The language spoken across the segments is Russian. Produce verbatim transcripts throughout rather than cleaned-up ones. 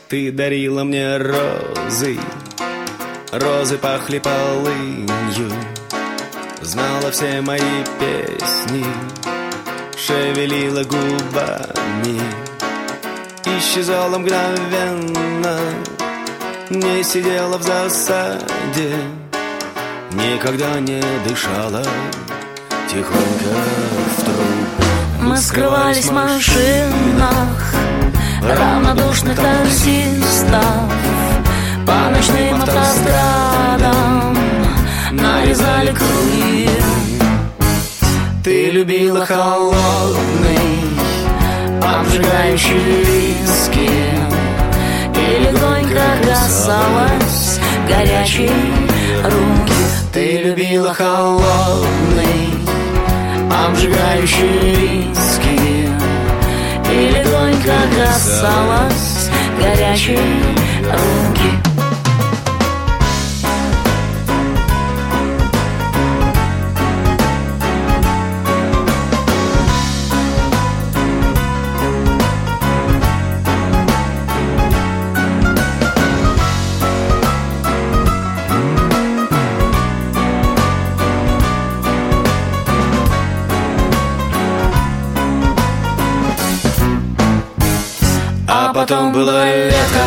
ты дарила мне розы, розы пахли полынью, знала все мои песни, шевелила губами, исчезала мгновенно, не сидела в засаде, никогда не дышала тихонько в трубу. Мы скрывались в машинах равнодушных таксистов, по ночным автострадам нарезали круги. Ты любила холодный, обжигающий виски и легонько касалась горячей руки. Ты любила холодный, обжигающий виски и легонько касалась горячей руки. А потом было лето,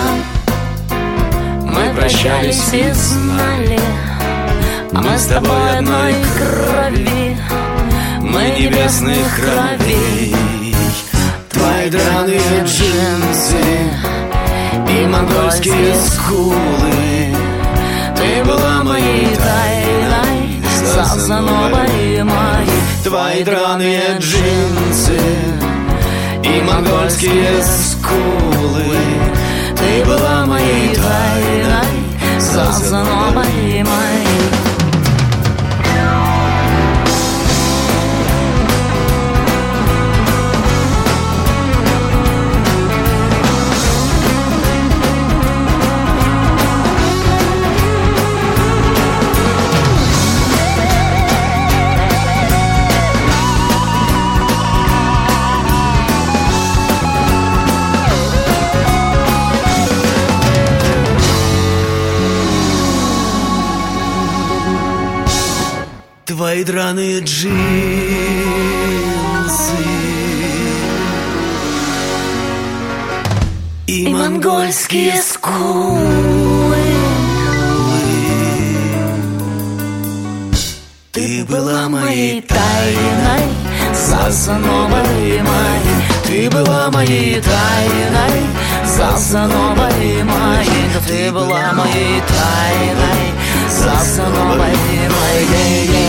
мы прощались и знали, а мы с тобой одной крови, мы небесных кровей. Твои драные джинсы и монгольские скулы, ты была моей тайной, зазановой моей. Твои драные джинсы и монгольские скулы, ты была моей тайной, зазановой моей. Твои драные джинсы и монгольские скулы, ты была моей тайной, зазановой моей. ты была моей тайной, зазановой моей. Ты была моей тайной, зазановой моей.